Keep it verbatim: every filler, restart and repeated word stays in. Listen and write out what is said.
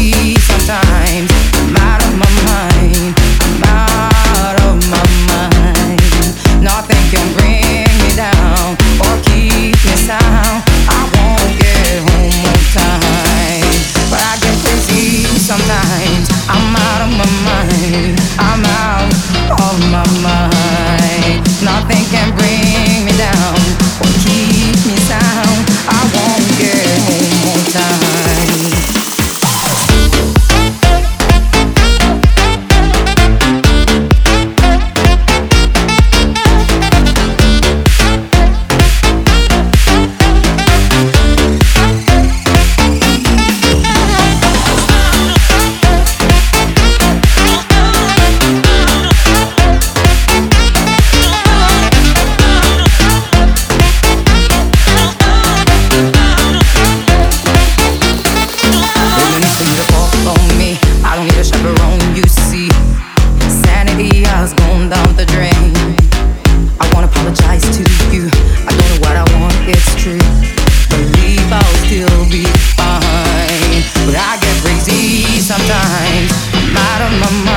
crazy sometimes. I'm out of my mind. I'm out of my mind. Nothing can bring me down or keep me sound. I won't get home on time, but I get crazy sometimes. I'm out of my mind. I'm out of my mind. Nothing can bring me down or keep me sound. I won't get home on time. Sometimes I'm out of my mind.